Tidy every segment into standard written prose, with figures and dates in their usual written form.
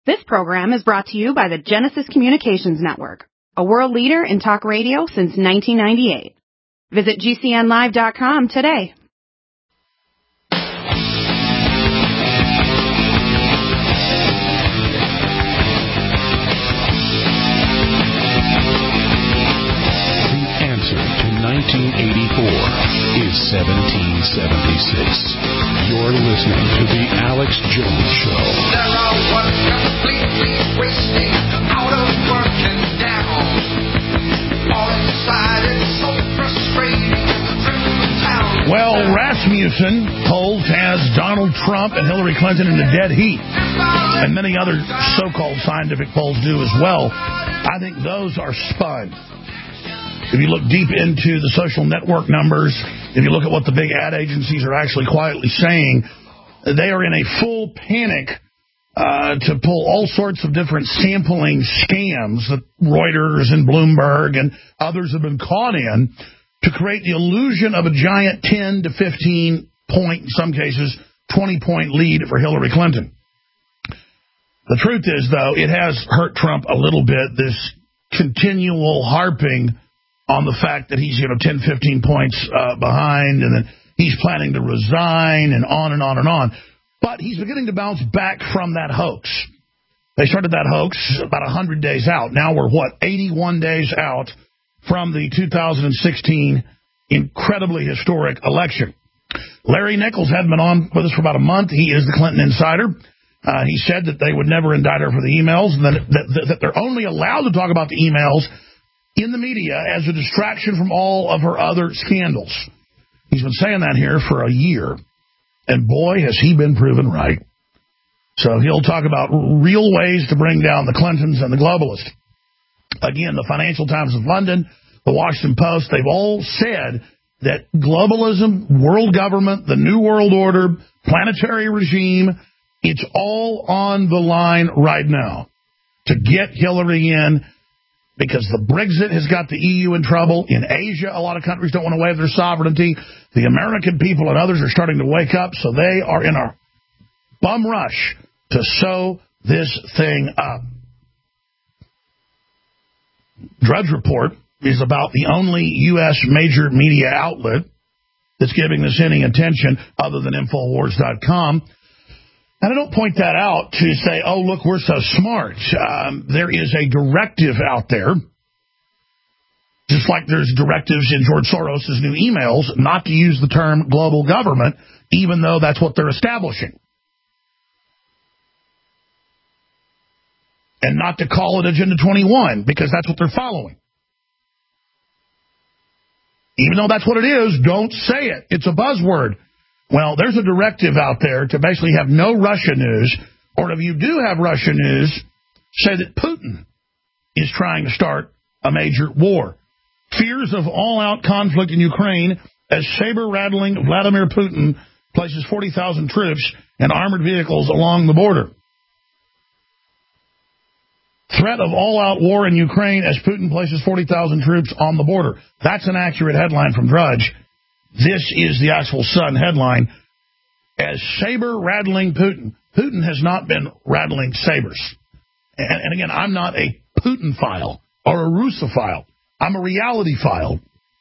This program is brought to you by the Genesis Communications Network, a world leader in talk radio since 1998. Visit GCNlive.com today. The answer to 1984 is 1776. You're listening to The Alex Jones Show. There are one completely wasting, out of work and down. All inside it's so frustrating in the criminal town. Well, Rasmussen polls has Donald Trump and Hillary Clinton in the dead heat. And many other so-called scientific polls do as well. I think those are spun. If you look deep into the social network numbers, if you look at what the big ad agencies are actually quietly saying, they are in a full panic to pull all sorts of different sampling scams that Reuters and Bloomberg and others have been caught in to create the illusion of a giant 10 to 15 point, in some cases, 20-point lead for Hillary Clinton. The truth is, though, it has hurt Trump a little bit, this continual harping on the fact that he's, 10, 15 points behind, and then he's planning to resign, and on and on and on. But he's beginning to bounce back from that hoax. They started that hoax about 100 days out. Now we're, 81 days out from the 2016 incredibly historic election. Larry Nichols hadn't been on with us for about a month. He is the Clinton insider. He said that they would never indict her for the emails, and that they're only allowed to talk about the emails in the media as a distraction from all of her other scandals. He's been saying that here for a year, and boy, has he been proven right. So he'll talk about real ways to bring down the Clintons and the globalists. Again, the Financial Times of London, the Washington Post, they've all said that globalism, world government, the New World Order, planetary regime, it's all on the line right now to get Hillary in, because the Brexit has got the EU in trouble. In Asia, a lot of countries don't want to waive their sovereignty. The American people and others are starting to wake up, so they are in a bum rush to sew this thing up. Drudge Report is about the only U.S. major media outlet that's giving this any attention other than Infowars.com. And I don't point that out to say, oh, look, we're so smart. There is a directive out there, just like there's directives in George Soros' new emails, not to use the term global government, even though that's what they're establishing. And not to call it Agenda 21, because that's what they're following. Even though that's what it is, don't say it. It's a buzzword. Well, there's a directive out there to basically have no Russia news, or if you do have Russia news, say that Putin is trying to start a major war. Fears of all-out conflict in Ukraine as saber-rattling Vladimir Putin places 40,000 troops and armored vehicles along the border. Threat of all-out war in Ukraine as Putin places 40,000 troops on the border. That's an accurate headline from Drudge. This is the actual Sun headline. As saber-rattling Putin. Putin has not been rattling sabers. And again, I'm not a Putin-phile or a Russophile. I'm a reality-phile.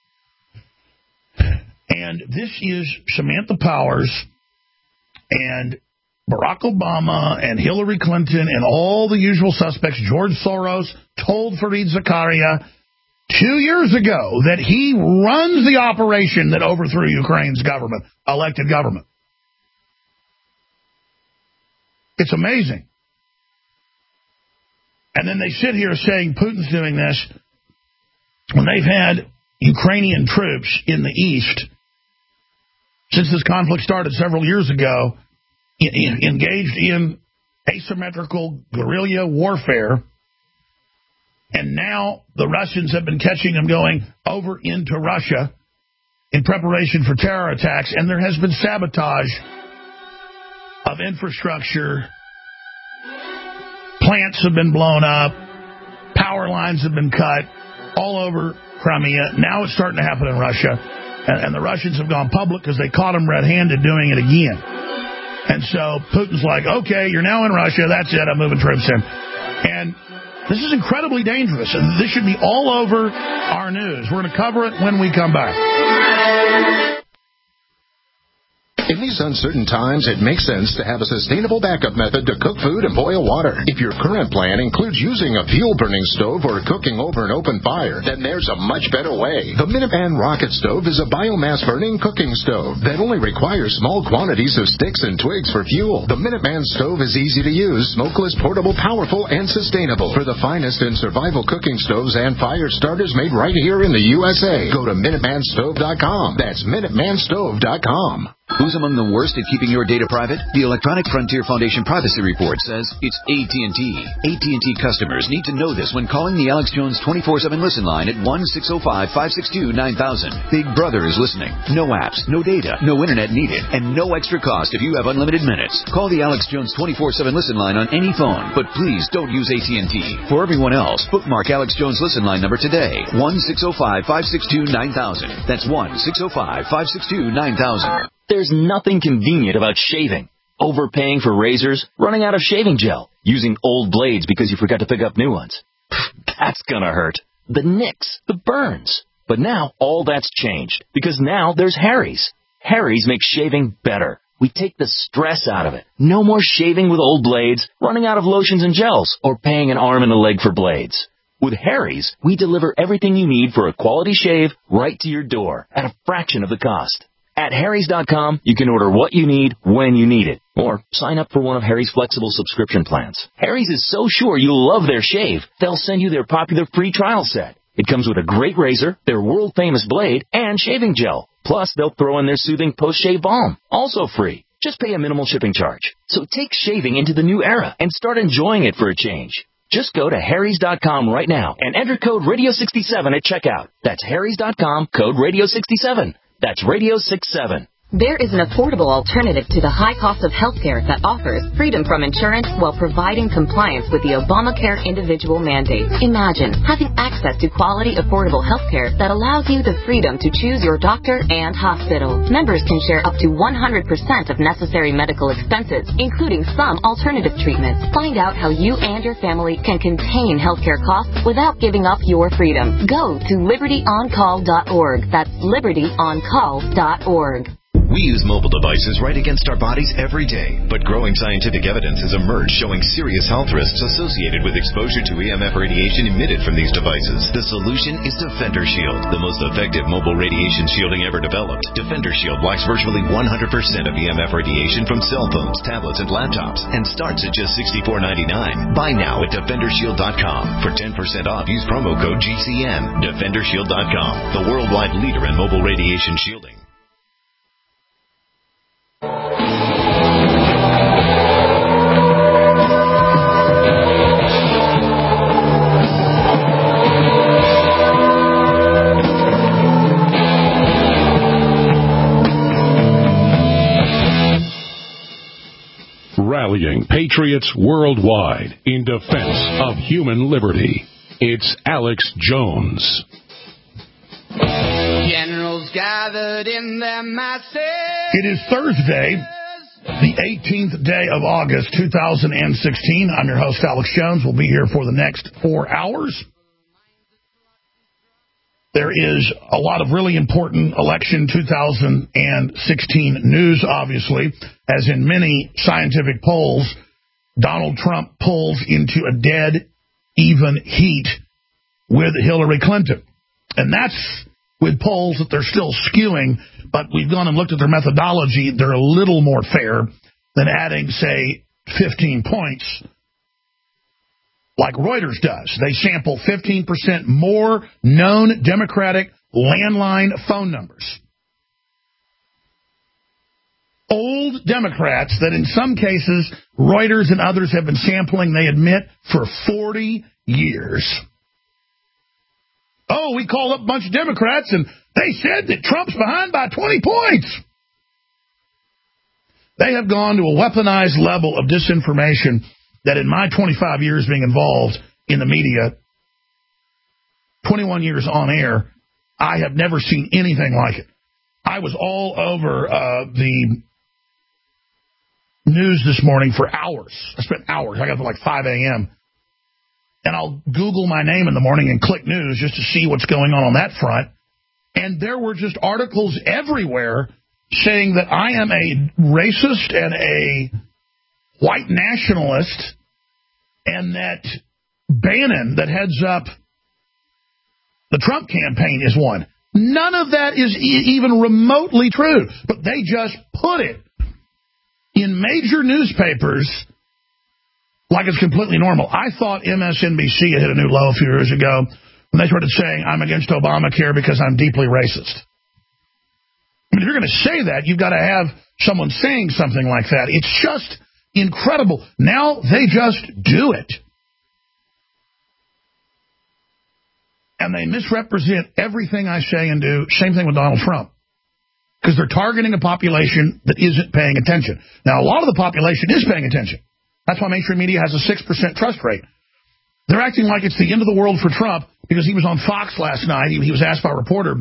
And this is Samantha Powers and Barack Obama and Hillary Clinton and all the usual suspects. George Soros told Fareed Zakaria 2 years ago that he runs the operation that overthrew Ukraine's government, elected government. It's amazing. And then they sit here saying Putin's doing this when they've had Ukrainian troops in the east since this conflict started several years ago, engaged in asymmetrical guerrilla warfare. And now the Russians have been catching them going over into Russia in preparation for terror attacks, and there has been sabotage of infrastructure. Plants have been blown up. Power lines have been cut all over Crimea. Now it's starting to happen in Russia. And the Russians have gone public because they caught them red-handed doing it again. And so Putin's like, okay, you're now in Russia. That's it. I'm moving troops in. And this is incredibly dangerous. And this should be all over our news. We're going to cover it when we come back. In these uncertain times, it makes sense to have a sustainable backup method to cook food and boil water. If your current plan includes using a fuel-burning stove or cooking over an open fire, then there's a much better way. The Minuteman Rocket Stove is a biomass-burning cooking stove that only requires small quantities of sticks and twigs for fuel. The Minuteman Stove is easy to use, smokeless, portable, powerful, and sustainable. For the finest in survival cooking stoves and fire starters made right here in the USA, go to MinutemanStove.com. That's MinutemanStove.com. Who's among the worst at keeping your data private? The Electronic Frontier Foundation Privacy Report says it's AT&T. AT&T customers need to know this when calling the Alex Jones 24/7 listen line at 1-605-562-9000. Big Brother is listening. No apps, no data, no internet needed, and no extra cost if you have unlimited minutes. Call the Alex Jones 24/7 listen line on any phone, but please don't use AT&T. For everyone else, bookmark Alex Jones listen line number today. 1-605-562-9000. That's 1-605-562-9000. There's nothing convenient about shaving. Overpaying for razors, running out of shaving gel, using old blades because you forgot to pick up new ones. That's gonna hurt. The nicks, the burns. But now, all that's changed, because now there's Harry's. Harry's makes shaving better. We take the stress out of it. No more shaving with old blades, running out of lotions and gels, or paying an arm and a leg for blades. With Harry's, we deliver everything you need for a quality shave right to your door at a fraction of the cost. At Harrys.com, you can order what you need when you need it, or sign up for one of Harry's flexible subscription plans. Harry's is so sure you'll love their shave, they'll send you their popular free trial set. It comes with a great razor, their world-famous blade, and shaving gel. Plus, they'll throw in their soothing post-shave balm, also free. Just pay a minimal shipping charge. So take shaving into the new era and start enjoying it for a change. Just go to Harrys.com right now and enter code Radio67 at checkout. That's Harrys.com, code Radio67. That's Radio 67. There is an affordable alternative to the high cost of health care that offers freedom from insurance while providing compliance with the Obamacare individual mandate. Imagine having access to quality, affordable health care that allows you the freedom to choose your doctor and hospital. Members can share up to 100% of necessary medical expenses, including some alternative treatments. Find out how you and your family can contain healthcare costs without giving up your freedom. Go to libertyoncall.org. That's libertyoncall.org. We use mobile devices right against our bodies every day, but growing scientific evidence has emerged showing serious health risks associated with exposure to EMF radiation emitted from these devices. The solution is Defender Shield, the most effective mobile radiation shielding ever developed. Defender Shield blocks virtually 100% of EMF radiation from cell phones, tablets, and laptops, and starts at just $64.99. Buy now at DefenderShield.com. For 10% off, use promo code GCN. DefenderShield.com, the worldwide leader in mobile radiation shielding. Rallying patriots worldwide in defense of human liberty. It's Alex Jones. Generals gathered in their masses. It is Thursday, the 18th day of August, 2016. I'm your host, Alex Jones. We'll be here for the next 4 hours. There is a lot of really important election 2016 news, obviously. As in many scientific polls, Donald Trump pulls into a dead even heat with Hillary Clinton. And that's with polls that they're still skewing, but we've gone and looked at their methodology. They're a little more fair than adding, say, 15 points like Reuters does. They sample 15% more known Democratic landline phone numbers. Old Democrats that in some cases Reuters and others have been sampling, they admit, for 40 years. Oh, we called up a bunch of Democrats and they said that Trump's behind by 20 points. They have gone to a weaponized level of disinformation that in my 25 years being involved in the media, 21 years on air, I have never seen anything like it. I was all over the news this morning for hours. I spent hours. I got up at like 5 a.m. And I'll Google my name in the morning and click news just to see what's going on that front. And there were just articles everywhere saying that I am a racist and a white nationalist, and that Bannon, that heads up the Trump campaign, is one. None of that is even remotely true, but they just put it in major newspapers like it's completely normal. I thought MSNBC had hit a new low a few years ago when they started saying, I'm against Obamacare because I'm deeply racist. I mean, if you're going to say that, you've got to have someone saying something like that. It's just incredible. Now they just do it. And they misrepresent everything I say and do. Same thing with Donald Trump. Because they're targeting a population that isn't paying attention. Now, a lot of the population is paying attention. That's why mainstream media has a 6% trust rate. They're acting like it's the end of the world for Trump because he was on Fox last night. He was asked by a reporter,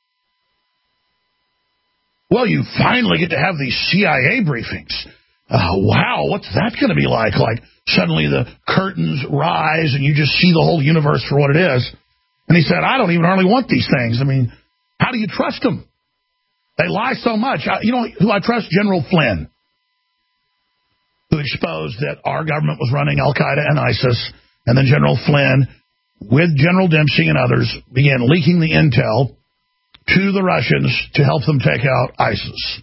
well, you finally get to have these CIA briefings. Wow, what's that going to be like? Like, suddenly the curtains rise and you just see the whole universe for what it is. And he said, I don't even hardly want these things. I mean, how do you trust them? They lie so much. You know who I trust? General Flynn, who exposed that our government was running Al-Qaeda and ISIS. And then General Flynn, with General Dempsey and others, began leaking the intel to the Russians to help them take out ISIS.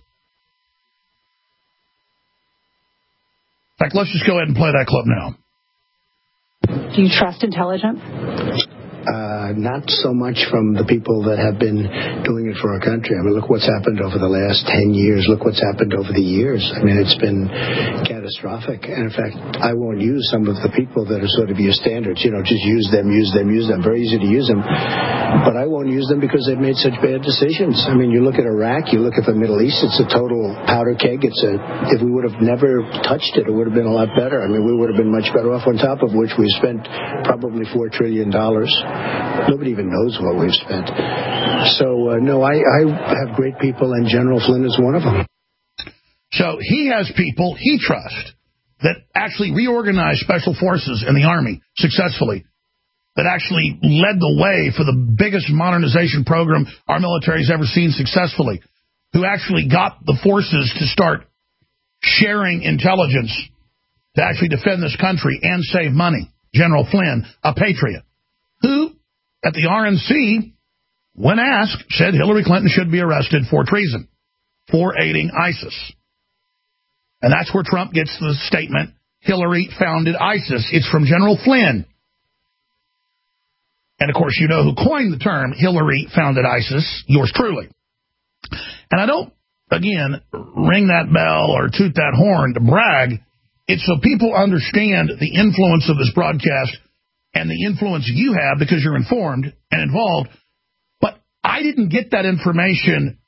In fact, let's just go ahead and play that clip now. Do you trust intelligence? Not so much from the people that have been doing it for our country. I mean, look what's happened over the last 10 years. Look what's happened over the years. I mean, it's been catastrophic. And in fact, I won't use some of the people that are sort of your standards. You know, just use them. Very easy to use them. But I won't use them because they've made such bad decisions. I mean, you look at Iraq, you look at the Middle East, it's a total powder keg. If we would have never touched it, it would have been a lot better. I mean, we would have been much better off, on top of which we spent probably $4 trillion. Nobody even knows what we've spent. So, no, I have great people, and General Flynn is one of them. So he has people he trusts that actually reorganized special forces in the Army successfully, that actually led the way for the biggest modernization program our military's ever seen successfully, who actually got the forces to start sharing intelligence to actually defend this country and save money. General Flynn, a patriot, who at the RNC, when asked, said Hillary Clinton should be arrested for treason, for aiding ISIS. And that's where Trump gets the statement, Hillary founded ISIS. It's from General Flynn. And, of course, you know who coined the term Hillary founded ISIS, yours truly. And I don't, again, ring that bell or toot that horn to brag. It's so people understand the influence of this broadcast and the influence you have because you're informed and involved. But I didn't get that information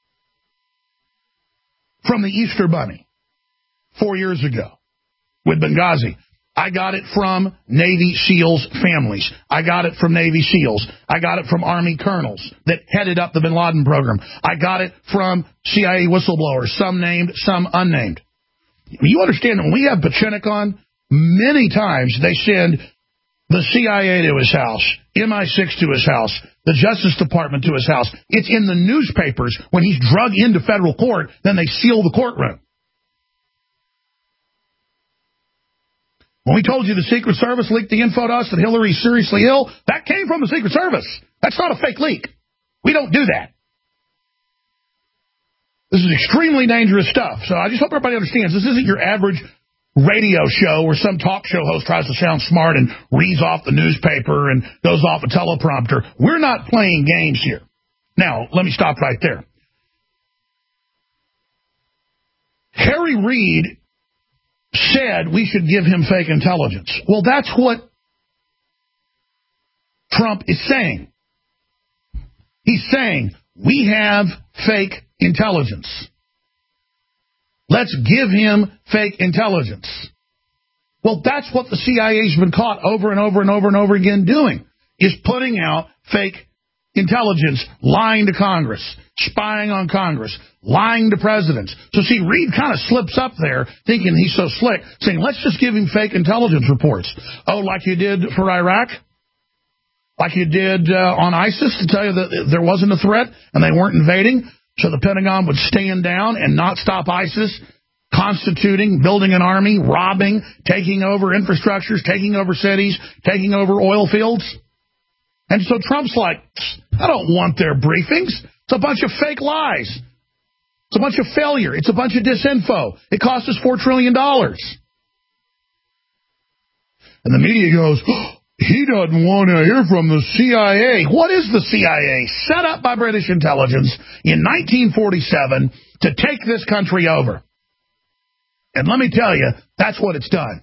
from the Easter Bunny 4 years ago with Benghazi. I got it from Navy SEALs families. I got it from Navy SEALs. I got it from Army colonels that headed up the Bin Laden program. I got it from CIA whistleblowers, some named, some unnamed. You understand that when we have Pachenik on, many times they send the CIA to his house, MI6 to his house, the Justice Department to his house. It's in the newspapers when he's drug into federal court, then they seal the courtroom. When we told you the Secret Service leaked the info to us that Hillary's seriously ill, that came from the Secret Service. That's not a fake leak. We don't do that. This is extremely dangerous stuff. So I just hope everybody understands this isn't your average radio show where some talk show host tries to sound smart and reads off the newspaper and goes off a teleprompter. We're not playing games here. Now, let me stop right there. Harry Reid said we should give him fake intelligence. Well, that's what Trump is saying. He's saying we have fake intelligence. Let's give him fake intelligence. Well, that's what the CIA's been caught over and over and over and over again doing, is putting out fake intelligence, lying to Congress, spying on Congress, lying to presidents. So, see, Reid kind of slips up there thinking he's so slick, saying, let's just give him fake intelligence reports. Oh, like you did for Iraq? Like you did on ISIS to tell you that there wasn't a threat and they weren't invading, so the Pentagon would stand down and not stop ISIS constituting, building an army, robbing, taking over infrastructures, taking over cities, taking over oil fields. And so Trump's like, I don't want their briefings. It's a bunch of fake lies. It's a bunch of failure. It's a bunch of disinfo. It cost us $4 trillion. And the media goes, he doesn't want to hear from the CIA. What is the CIA? Set up by British intelligence in 1947 to take this country over. And let me tell you, that's what it's done.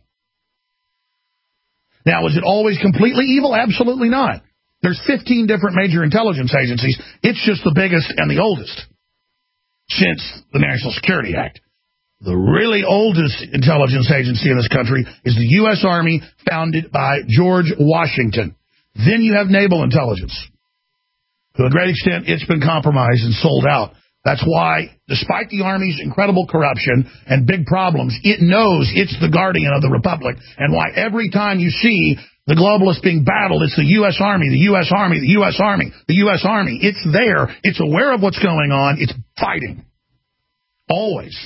Now, was it always completely evil? Absolutely not. There's 15 different major intelligence agencies. It's just the biggest and the oldest since the National Security Act. The really oldest intelligence agency in this country is the U.S. Army, founded by George Washington. Then you have naval intelligence. To a great extent, it's been compromised and sold out. That's why, despite the Army's incredible corruption and big problems, it knows it's the guardian of the Republic, and why every time you see the globalists being battled, it's the U.S. Army, the U.S. Army, the U.S. Army, the U.S. Army. It's there. It's aware of what's going on. It's fighting. Always.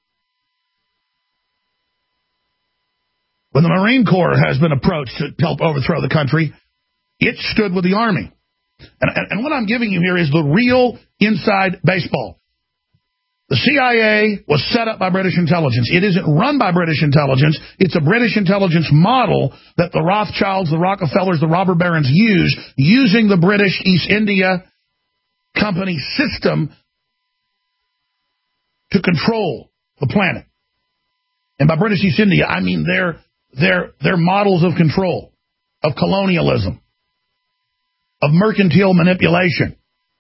When the Marine Corps has been approached to help overthrow the country, it stood with the Army. And what I'm giving you here is the real inside baseball. The CIA was set up by British intelligence. It isn't run by British intelligence. It's a British intelligence model that the Rothschilds, the Rockefellers, the robber barons use, using the British East India Company system to control the planet. And by British East India, I mean their models of control, of colonialism, of mercantile manipulation.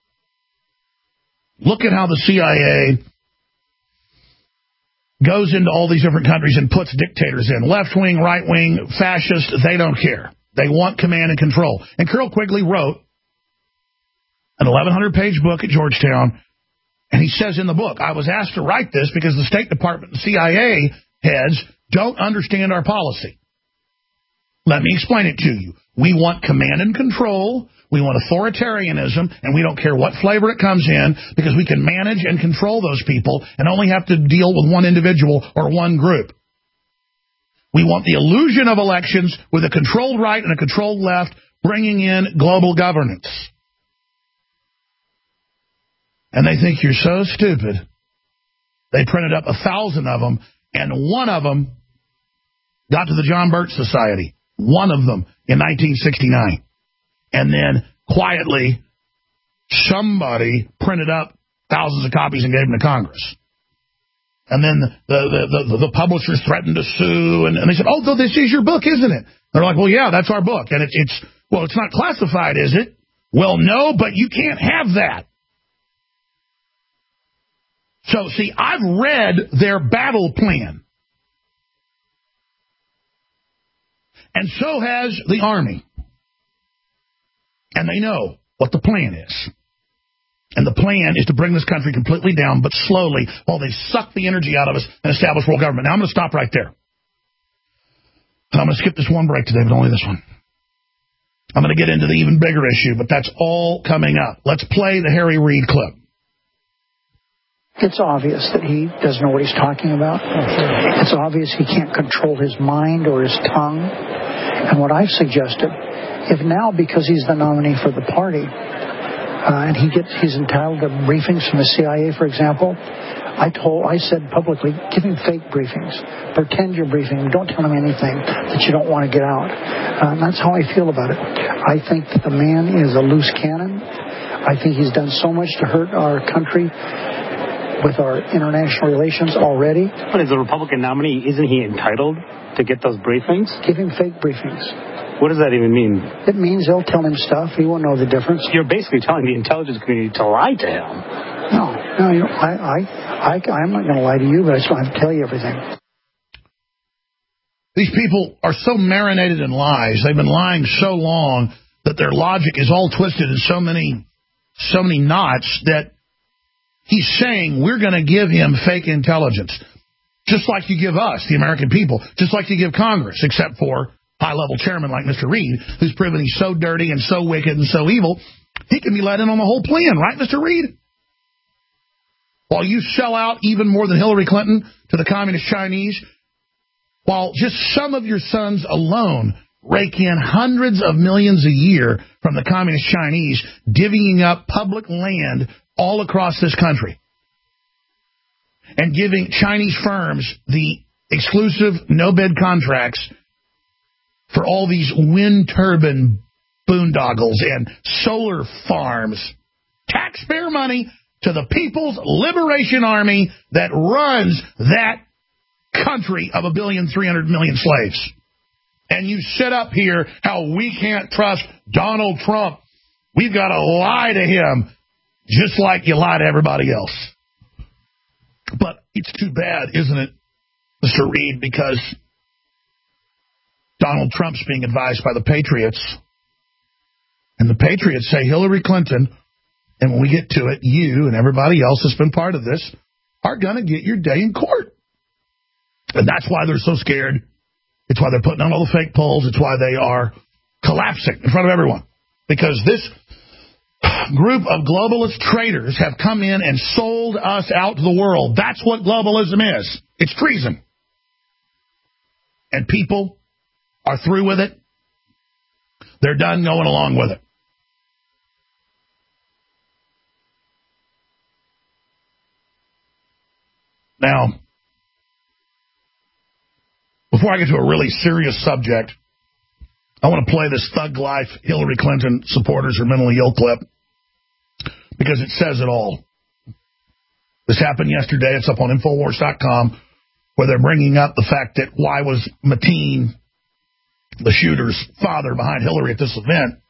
Look at how the CIA goes into all these different countries and puts dictators in. Left-wing, right-wing, fascist, they don't care. They want command and control. And Carroll Quigley wrote an 1,100-page book at Georgetown, and he says in the book, I was asked to write this because the State Department and CIA heads don't understand our policy. Let me explain it to you. We want command and control. We want authoritarianism, and we don't care what flavor it comes in, because we can manage and control those people and only have to deal with one individual or one group. We want the illusion of elections with a controlled right and a controlled left, bringing in global governance. And they think you're so stupid. They printed up 1,000 of them, and one of them got to the John Birch Society. One of them in 1969. And then, quietly, somebody printed up thousands of copies and gave them to Congress. And then the publishers threatened to sue, and they said, oh, this is your book, isn't it? They're like, well, yeah, that's our book. And it's not classified, is it? Well, no, but you can't have that. So, see, I've read their battle plan. And so has the Army. And they know what the plan is. And the plan is to bring this country completely down, but slowly, while they suck the energy out of us and establish world government. Now, I'm going to stop right there. And I'm going to skip this one break today, but only this one. I'm going to get into the even bigger issue, but that's all coming up. Let's play the Harry Reid clip. It's obvious that he doesn't know what he's talking about. It's obvious he can't control his mind or his tongue. And what I've suggested, if now, because he's the nominee for the party, and he's entitled to briefings from the CIA, for example, I said publicly, give him fake briefings. Pretend you're briefing him. Don't tell him anything that you don't want to get out. And that's how I feel about it. I think that the man is a loose cannon. I think he's done so much to hurt our country with our international relations already. But as a Republican nominee, isn't he entitled to get those briefings? Give him fake briefings. What does that even mean? It means they'll tell him stuff. He won't know the difference. You're basically telling the intelligence community to lie to him. No, I'm not going to lie to you, but I just want to tell you everything. These people are so marinated in lies. They've been lying so long that their logic is all twisted in so many knots that He's saying we're going to give him fake intelligence, just like you give us, the American people, just like you give Congress, except for high-level chairman like Mr. Reid, who's proven he's so dirty and so wicked and so evil, he can be let in on the whole plan, right, Mr. Reid? While you sell out even more than Hillary Clinton to the communist Chinese, while just some of your sons alone rake in hundreds of millions a year from the communist Chinese, divvying up public land all across this country and giving Chinese firms the exclusive no-bid contracts for all these wind turbine boondoggles and solar farms. Taxpayer money to the People's Liberation Army that runs that country of 1,300,000,000 slaves. And you sit up here how we can't trust Donald Trump. We've got to lie to him just like you lie to everybody else. But it's too bad, isn't it, Mr. Reid, because Donald Trump's being advised by the Patriots. And the Patriots say Hillary Clinton, and when we get to it, you and everybody else that's been part of this are going to get your day in court. And that's why they're so scared. It's why they're putting on all the fake polls. It's why they are collapsing in front of everyone. Because this group of globalist traitors have come in and sold us out to the world. That's what globalism is. It's treason. And people are through with it. They're done going along with it. Now, before I get to a really serious subject, I want to play this Thug Life Hillary Clinton supporters are mentally ill clip because it says it all. This happened yesterday. It's up on Infowars.com where they're bringing up the fact that why was Mateen, the shooter's father, behind Hillary at this event?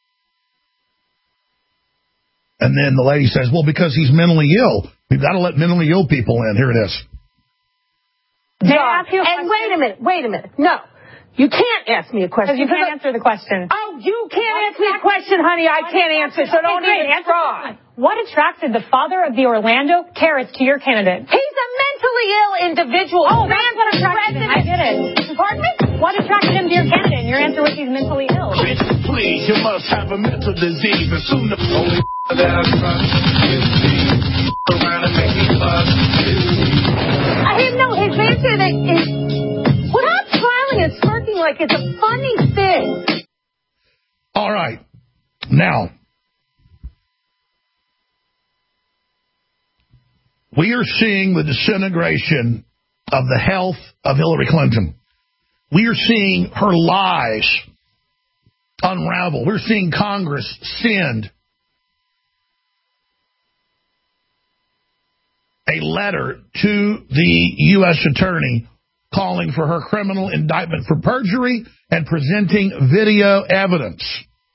And then the lady says, well, because he's mentally ill. We've got to let mentally ill people in. Here it is. John, and wait a minute. No, you can't ask me a question. Because you can't answer the question. Oh, you can't answer me a question, honey. I can't answer, so don't even try. What attracted the father of the Orlando Carrots to your candidate? He's a mentally ill individual. Oh, that's what attracted him. I get it. Pardon me? What attracted him to your candidate? And your answer was he's mentally ill. Bitch, please, you must have a mental disease. And soon the only that I trust is me. Around and make me fuss is me. I didn't know his answer that is without smiling and smirking like it's a funny thing. All right. Now, we are seeing the disintegration of the health of Hillary Clinton. We are seeing her lies unravel. We're seeing Congress send a letter to the U.S. attorney calling for her criminal indictment for perjury and presenting video evidence.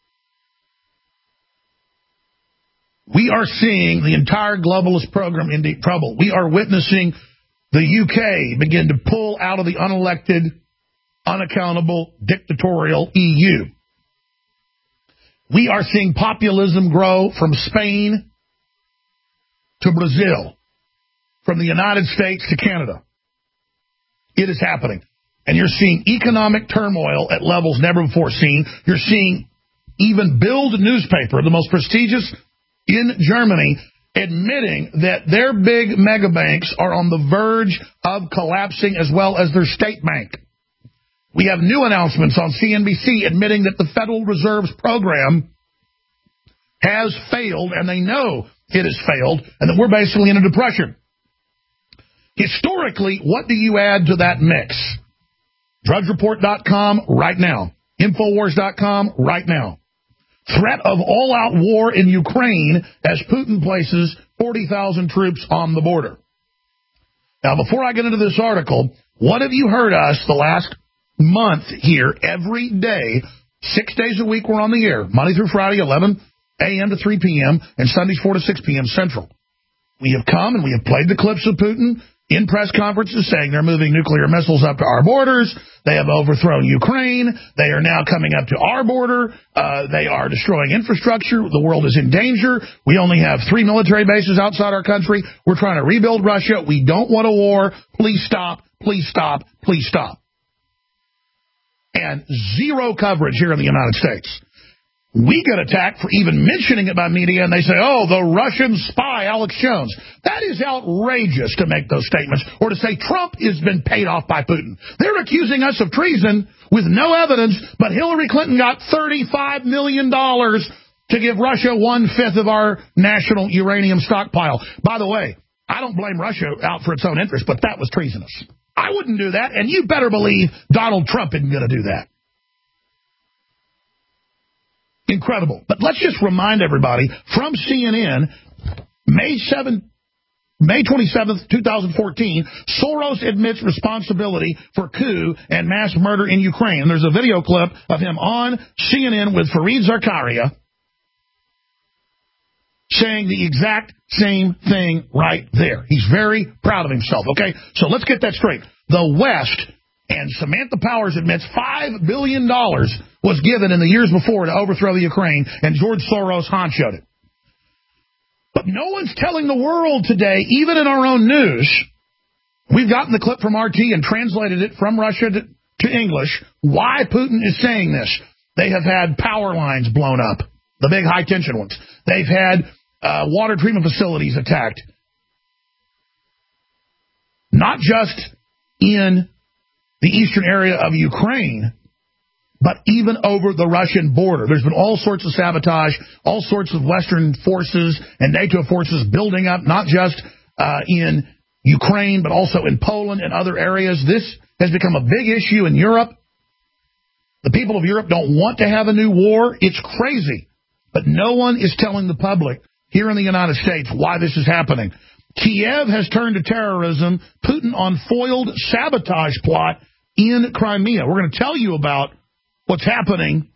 We are seeing the entire globalist program in deep trouble. We are witnessing the UK begin to pull out of the unelected, unaccountable, dictatorial EU. We are seeing populism grow from Spain to Brazil, from the United States to Canada. It is happening. And you're seeing economic turmoil at levels never before seen. You're seeing even Bild newspaper, the most prestigious in Germany, admitting that their big mega banks are on the verge of collapsing as well as their state bank. We have new announcements on CNBC admitting that the Federal Reserve's program has failed, and they know it has failed, and that we're basically in a depression. Historically, what do you add to that mix? DrudgeReport.com right now. Infowars.com right now. Threat of all-out war in Ukraine as Putin places 40,000 troops on the border. Now, before I get into this article, what have you heard us the last month here every day, 6 days a week we're on the air, Monday through Friday, 11 a.m. to 3 p.m., and Sundays 4 to 6 p.m. Central. We have come and we have played the clips of Putin. in press conferences saying they're moving nuclear missiles up to our borders. They have overthrown Ukraine. They are now coming up to our border. They are destroying infrastructure. The world is in danger. We only have 3 military bases outside our country. We're trying to rebuild Russia. We don't want a war. Please stop. Please stop. Please stop. And zero coverage here in the United States. We get attacked for even mentioning it by media, and they say, oh, the Russian spy, Alex Jones. That is outrageous to make those statements, or to say Trump has been paid off by Putin. They're accusing us of treason with no evidence, but Hillary Clinton got $35 million to give Russia 1/5 of our national uranium stockpile. By the way, I don't blame Russia out for its own interest, but that was treasonous. I wouldn't do that, and you better believe Donald Trump isn't going to do that. Incredible. But let's just remind everybody, from CNN, May 27th, 2014, Soros admits responsibility for coup and mass murder in Ukraine. And there's a video clip of him on CNN with Fareed Zakaria saying the exact same thing right there. He's very proud of himself, okay? So let's get that straight. The West, and Samantha Powers admits $5 billion was given in the years before to overthrow the Ukraine, and George Soros honchoed it. But no one's telling the world today, even in our own news, we've gotten the clip from RT and translated it from Russia to English, why Putin is saying this. They have had power lines blown up, the big high-tension ones. They've had water treatment facilities attacked. Not just in the eastern area of Ukraine, but even over the Russian border. There's been all sorts of sabotage, all sorts of Western forces and NATO forces building up, not just in Ukraine, but also in Poland and other areas. This has become a big issue in Europe. The people of Europe don't want to have a new war. It's crazy. But no one is telling the public here in the United States why this is happening. Kiev has turned to terrorism. Putin on foiled sabotage plot in Crimea. We're going to tell you about what's happening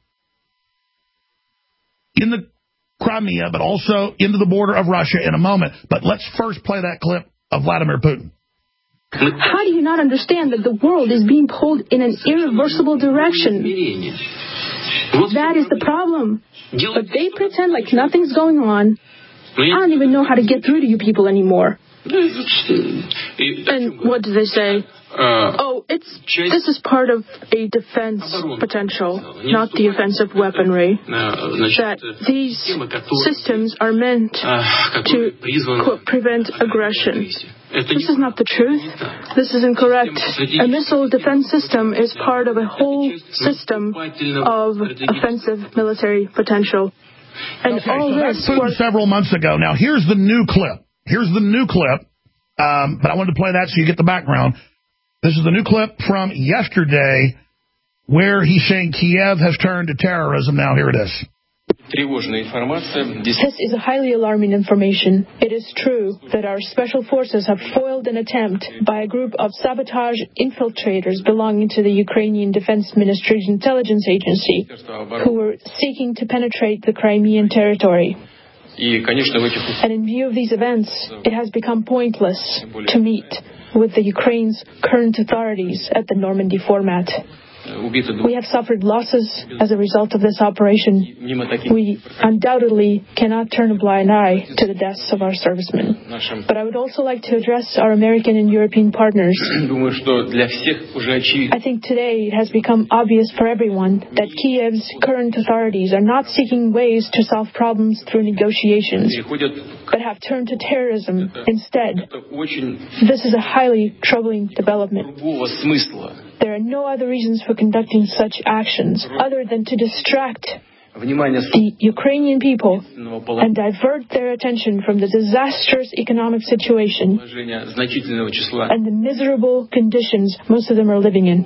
in the Crimea, but also into the border of Russia in a moment. But let's first play that clip of Vladimir Putin. How do you not understand that the world is being pulled in an irreversible direction? That is the problem. But they pretend like nothing's going on. I don't even know how to get through to you people anymore. And what do they say? This is part of a defense potential, not the offensive weaponry. That these systems are meant to, quote, prevent aggression. This is not the truth. This is incorrect. A missile defense system is part of a whole system of offensive military potential. And okay, all so this Putin several months ago. Now, here's the new clip. But I wanted to play that so you get the background. This is the new clip from yesterday where he's saying Kiev has turned to terrorism. Now, here it is. This is a highly alarming information. It is true that our special forces have foiled an attempt by a group of sabotage infiltrators belonging to the Ukrainian Defense Ministry's intelligence agency who were seeking to penetrate the Crimean territory. And in view of these events, it has become pointless to meet with the Ukraine's current authorities at the Normandy format. We have suffered losses as a result of this operation. We undoubtedly cannot turn a blind eye to the deaths of our servicemen. But I would also like to address our American and European partners. I think today it has become obvious for everyone that Kiev's current authorities are not seeking ways to solve problems through negotiations, but have turned to terrorism instead. This is a highly troubling development. There are no other reasons for conducting such actions other than to distract the Ukrainian people and divert their attention from the disastrous economic situation and the miserable conditions most of them are living in.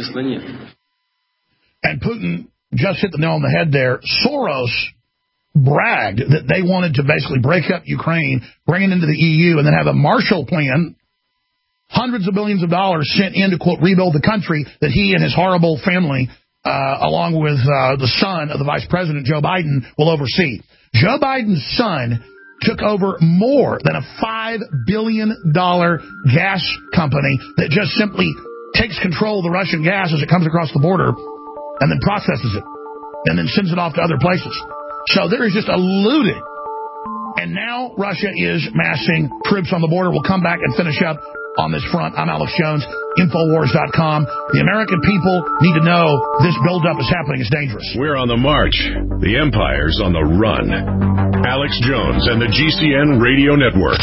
And Putin just hit the nail on the head there. Soros bragged that they wanted to basically break up Ukraine, bring it into the EU, and then have a Marshall Plan, hundreds of billions of dollars sent in to, quote, rebuild the country that he and his horrible family, along with the son of the vice president, Joe Biden, will oversee. Joe Biden's son took over more than a $5 billion gas company that just simply takes control of the Russian gas as it comes across the border and then processes it and then sends it off to other places. So there is just a looting. And now Russia is massing troops on the border. We'll come back and finish up on this front. I'm Alex Jones, Infowars.com. The American people need to know this buildup is happening. It's dangerous. We're on the march. The empire's on the run. Alex Jones and the GCN Radio Network.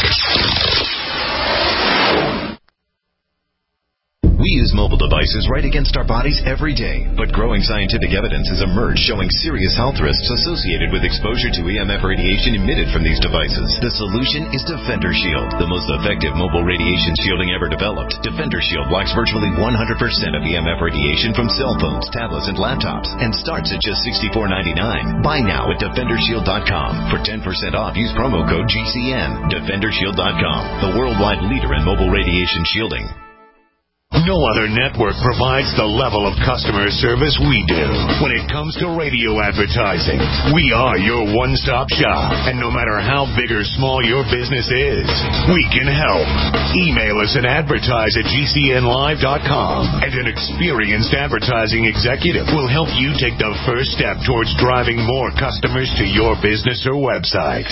We use mobile devices right against our bodies every day, but growing scientific evidence has emerged showing serious health risks associated with exposure to EMF radiation emitted from these devices. The solution is Defender Shield, the most effective mobile radiation shielding ever developed. Defender Shield blocks virtually 100% of EMF radiation from cell phones, tablets, and laptops, and starts at just $64.99. Buy now at DefenderShield.com. For 10% off, use promo code GCN. DefenderShield.com, the worldwide leader in mobile radiation shielding. No other network provides the level of customer service we do. When it comes to radio advertising, we are your one-stop shop. And no matter how big or small your business is, we can help. Email us at advertise@gcnlive.com, and an experienced advertising executive will help you take the first step towards driving more customers to your business or website.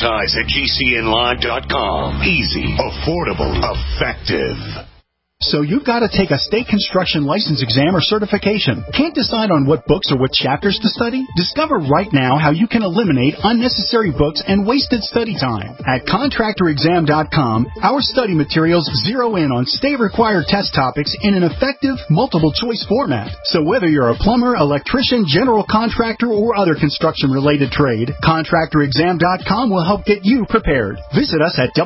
Advertise@gcnlive.com. Easy, affordable, effective. So you've got to take a state construction license exam or certification. Can't decide on what books or what chapters to study? Discover right now how you can eliminate unnecessary books and wasted study time. At ContractorExam.com, our study materials zero in on state-required test topics in an effective, multiple-choice format. So whether you're a plumber, electrician, general contractor, or other construction-related trade, ContractorExam.com will help get you prepared. Visit us at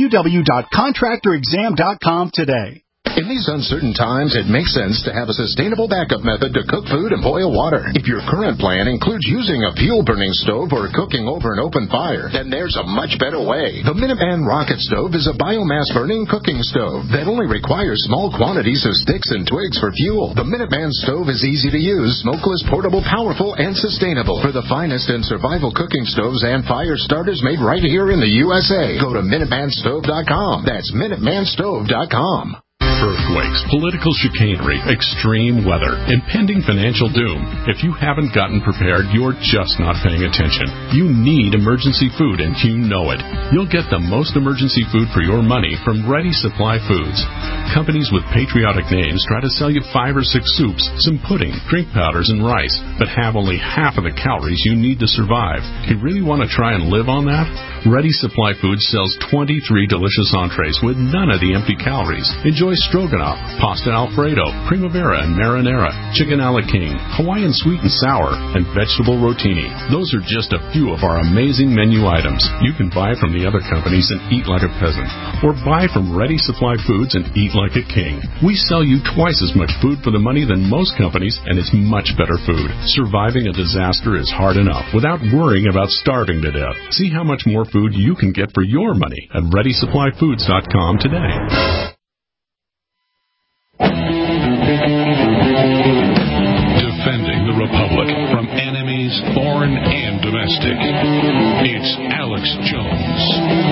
www.ContractorExam.com today. In these uncertain times, it makes sense to have a sustainable backup method to cook food and boil water. If your current plan includes using a fuel-burning stove or cooking over an open fire, then there's a much better way. The Minuteman Rocket Stove is a biomass-burning cooking stove that only requires small quantities of sticks and twigs for fuel. The Minuteman Stove is easy to use, smokeless, portable, powerful, and sustainable. For the finest in survival cooking stoves and fire starters made right here in the USA, go to MinutemanStove.com. That's MinutemanStove.com. Earthquakes, political chicanery, extreme weather, impending financial doom. If you haven't gotten prepared, you're just not paying attention. You need emergency food, and you know it. You'll get the most emergency food for your money from Ready Supply Foods. Companies with patriotic names try to sell you 5 or 6 soups, some pudding, drink powders, and rice, but have only half of the calories you need to survive. You really want to try and live on that? Ready Supply Foods sells 23 delicious entrees with none of the empty calories. Enjoy stroganoff, pasta alfredo, primavera and marinara, chicken a la king, Hawaiian sweet and sour, and vegetable rotini. Those are just a few of our amazing menu items. You can buy from the other companies and eat like a peasant, or buy from Ready Supply Foods and eat like a king. We sell you twice as much food for the money than most companies, and it's much better food. Surviving a disaster is hard enough without worrying about starving to death. See how much more food you can get for your money at ReadySupplyFoods.com today. Defending the Republic from enemies, foreign and domestic. It's Alex Jones.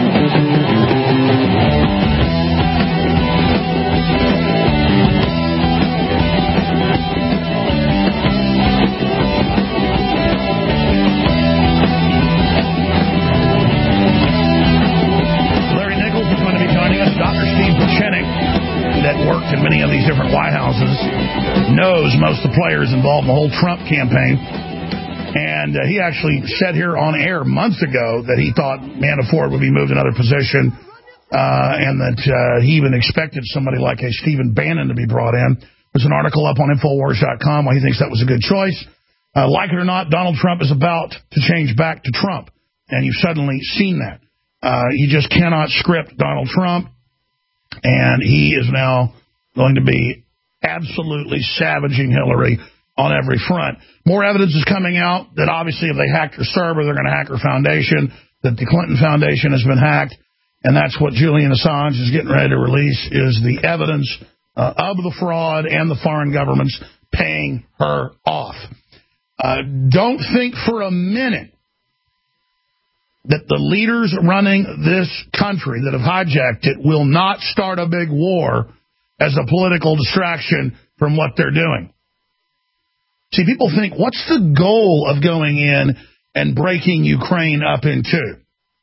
Larry Nichols is going to be joining us. Dr. Steve Pieczenik, that worked in many of these different White Houses, knows most of the players involved in the whole Trump campaign. And he actually said here on air months ago that he thought Manafort would be moved to another position, and that he even expected somebody like a Stephen Bannon to be brought in. There's an article up on Infowars.com why he thinks that was a good choice. Like it or not, Donald Trump is about to change back to Trump, and you've suddenly seen that. You just cannot script Donald Trump. And he is now going to be absolutely savaging Hillary on every front. More evidence is coming out that obviously if they hacked her server, they're going to hack her foundation, that the Clinton Foundation has been hacked, and that's what Julian Assange is getting ready to release, is the evidence of the fraud and the foreign governments paying her off. Don't think for a minute that the leaders running this country that have hijacked it will not start a big war as a political distraction from what they're doing. See, people think, what's the goal of going in and breaking Ukraine up in two?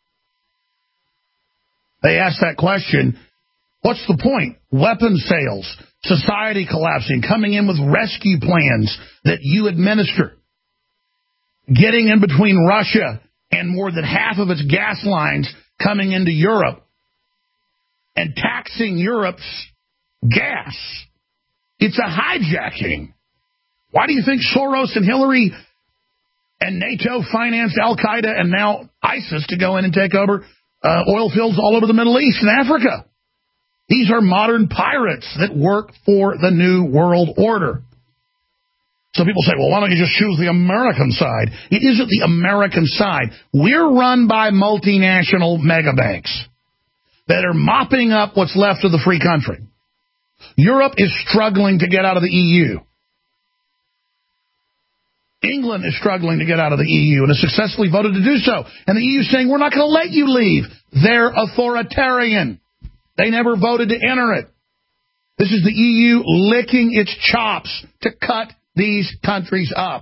They ask that question, what's the point? Weapons sales, society collapsing, coming in with rescue plans that you administer, getting in between Russia and more than half of its gas lines coming into Europe and taxing Europe's gas. It's a hijacking. Why do you think Soros and Hillary and NATO financed Al-Qaeda and now ISIS to go in and take over oil fields all over the Middle East and Africa? These are modern pirates that work for the New World Order. So people say, well, why don't you just choose the American side? It isn't the American side. We're run by multinational megabanks that are mopping up what's left of the free country. Europe is struggling to get out of the EU. England is struggling to get out of the EU and has successfully voted to do so. And the EU is saying, we're not going to let you leave. They're authoritarian. They never voted to enter it. This is the EU licking its chops to cut these countries up.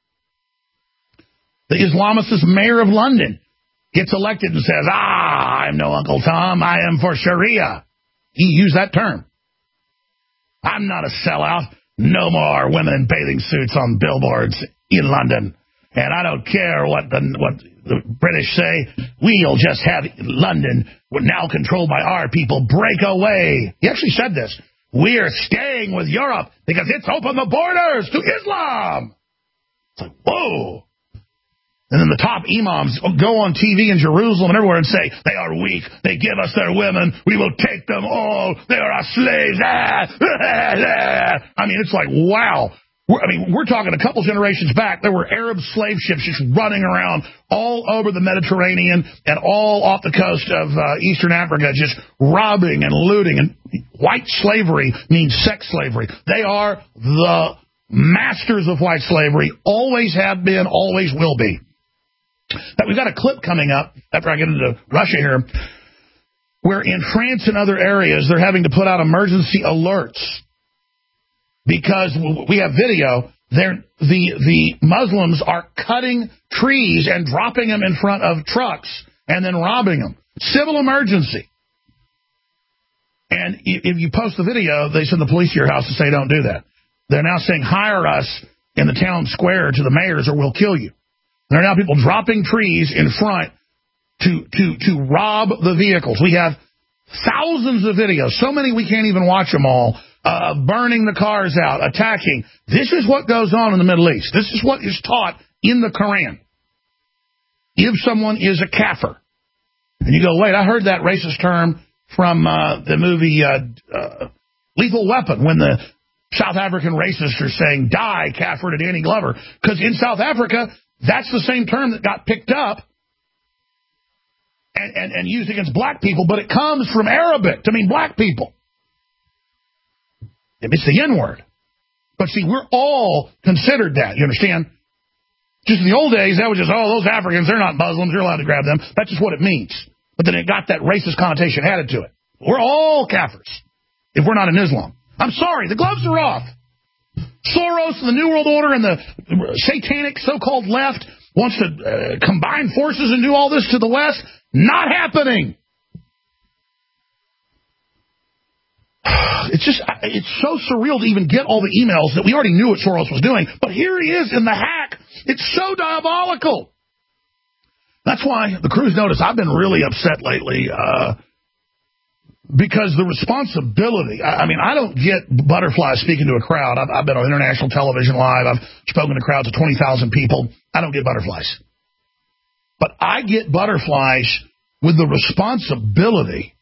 The Islamist mayor of London gets elected and says, I'm no Uncle Tom, I am for Sharia. He used that term. I'm not a sellout. No more women in bathing suits on billboards in London. And I don't care what the British say. We'll just have London, now controlled by our people, break away. He actually said this. We're staying with Europe because it's opened the borders to Islam. It's like, whoa. And then the top imams go on TV in Jerusalem and everywhere and say, they are weak. They give us their women. We will take them all. They are our slaves. I mean, it's like, wow. We're talking a couple generations back. There were Arab slave ships just running around all over the Mediterranean and all off the coast of Eastern Africa, just robbing and looting. And white slavery means sex slavery. They are the masters of white slavery. Always have been, always will be. But we've got a clip coming up after I get into Russia here, where in France and other areas they're having to put out emergency alerts because we have video. The Muslims are cutting trees and dropping them in front of trucks and then robbing them. Civil emergency. And if you post the video, they send the police to your house to say don't do that. They're now saying hire us in the town square to the mayors or we'll kill you. There are now people dropping trees in front to rob the vehicles. We have thousands of videos, so many we can't even watch them all, burning the cars out, attacking. This is what goes on in the Middle East. This is what is taught in the Quran. If someone is a kafir, and you go, wait, I heard that racist term from the movie Lethal Weapon, when the South African racists are saying, die, kafir, to Danny Glover. Because in South Africa, that's the same term that got picked up and used against black people, but it comes from Arabic to mean black people. It's the N-word. But see, we're all considered that, you understand? Just in the old days, that was just, those Africans, they're not Muslims, you're allowed to grab them. That's just what it means. But then it got that racist connotation added to it. We're all kafirs if we're not in Islam. I'm sorry, the gloves are off. Soros and the New World Order and the satanic so-called left wants to combine forces and do all this to the West. Not happening. It's so surreal to even get all the emails that we already knew what Soros was doing. But here he is in the hack. It's so diabolical. That's why the Cruz notice I've been really upset lately because the responsibility, I don't get butterflies speaking to a crowd. I've been on international television live. I've spoken to crowds of 20,000 people. I don't get butterflies. But I get butterflies with the responsibility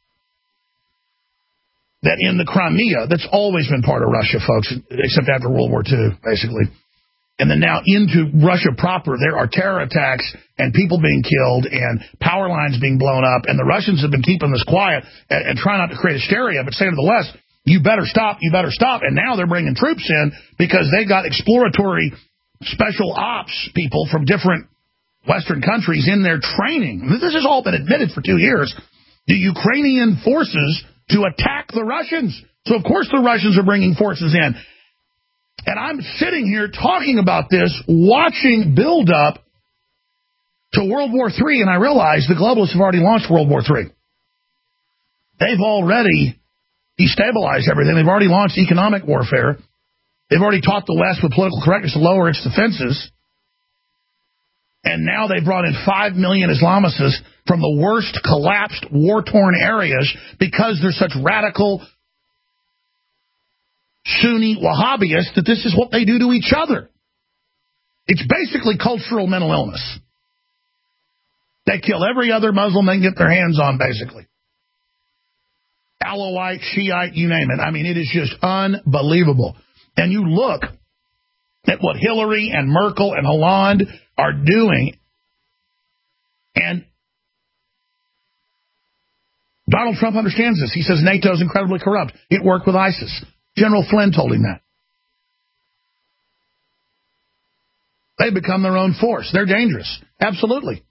that in the Crimea, that's always been part of Russia, folks, except after World War II, basically. And then now into Russia proper, there are terror attacks and people being killed and power lines being blown up. And the Russians have been keeping this quiet and trying not to create hysteria, but saying to the West, you better stop, you better stop. And now they're bringing troops in because they got exploratory special ops people from different Western countries in their training. This has all been admitted for 2 years. The Ukrainian forces to attack the Russians. So, of course, the Russians are bringing forces in. And I'm sitting here talking about this, watching build up to World War III, and I realize the globalists have already launched World War III. They've already destabilized everything. They've already launched economic warfare. They've already taught the West with political correctness to lower its defenses. And now they've brought in 5 million Islamists from the worst collapsed, war-torn areas because they're such radical Sunni Wahhabists that this is what they do to each other. It's basically cultural mental illness. They kill every other Muslim they can get their hands on, basically. Alawite, Shiite, you name it. I mean, it is just unbelievable. And you look at what Hillary and Merkel and Hollande are doing, and Donald Trump understands this. He says NATO is incredibly corrupt. It worked with ISIS. General Flynn told him that. They become their own force. They're dangerous. Absolutely.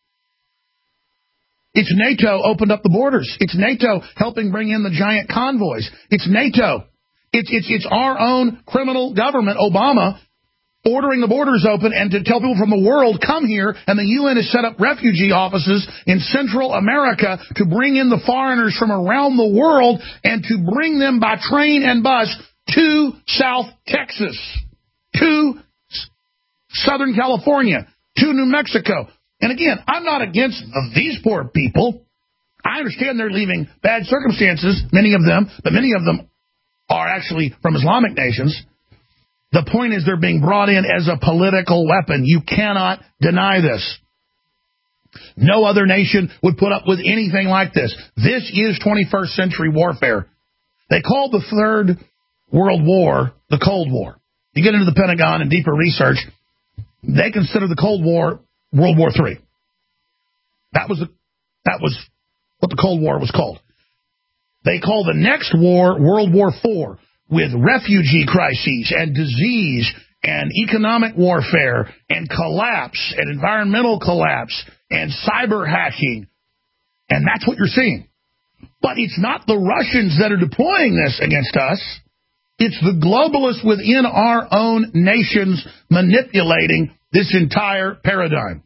It's NATO opened up the borders. It's NATO helping bring in the giant convoys. It's NATO. It's our own criminal government, Obama, ordering the borders open and to tell people from the world, come here, and the UN has set up refugee offices in Central America to bring in the foreigners from around the world and to bring them by train and bus to South Texas, to Southern California, to New Mexico. And again, I'm not against these poor people. I understand they're leaving bad circumstances, many of them, but many of them are actually from Islamic nations. The point is they're being brought in as a political weapon. You cannot deny this. No other nation would put up with anything like this. This is 21st century warfare. They called the Third World War the Cold War. You get into the Pentagon and deeper research, they consider the Cold War World War III. That was what the Cold War was called. They call the next war World War IV, with refugee crises and disease and economic warfare and collapse and environmental collapse and cyber hacking. And that's what you're seeing. But it's not the Russians that are deploying this against us. It's the globalists within our own nations manipulating this entire paradigm.